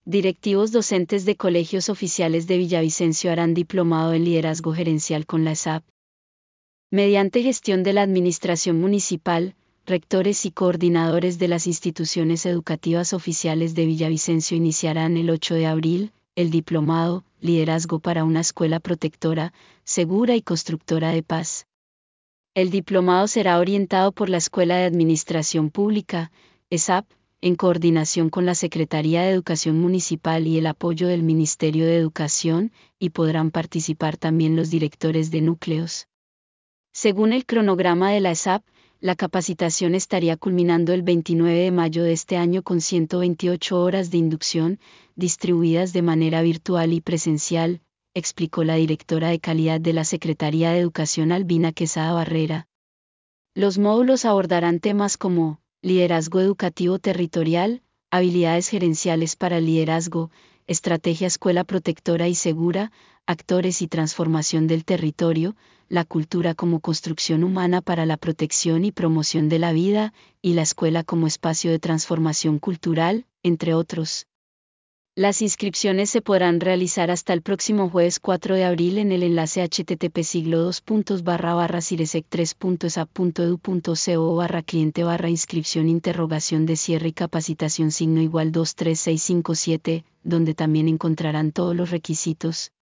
Directivos docentes de colegios oficiales de Villavicencio harán diplomado en liderazgo gerencial con la ESAP. Mediante gestión de la Administración Municipal, rectores y coordinadores de las instituciones educativas oficiales de Villavicencio iniciarán el 8 de abril, el diplomado, Liderazgo para una escuela protectora, segura y constructora de paz. El diplomado será orientado por la Escuela de Administración Pública, ESAP, en coordinación con la Secretaría de Educación Municipal y el apoyo del Ministerio de Educación, y podrán participar también los directores de núcleos. Según el cronograma de la ESAP, la capacitación estaría culminando el 29 de mayo de este año con 128 horas de inducción, distribuidas de manera virtual y presencial, explicó la directora de calidad de la Secretaría de Educación Albina Quesada Barrera. Los módulos abordarán temas como liderazgo educativo territorial, habilidades gerenciales para el liderazgo, estrategia escuela protectora y segura, actores y transformación del territorio, la cultura como construcción humana para la protección y promoción de la vida, y la escuela como espacio de transformación cultural, entre otros. Las inscripciones se podrán realizar hasta el próximo jueves 4 de abril en el enlace http://ciresec3.esap.edu.co/cliente/inscripción de cierre y capacitación #23657, donde también encontrarán todos los requisitos.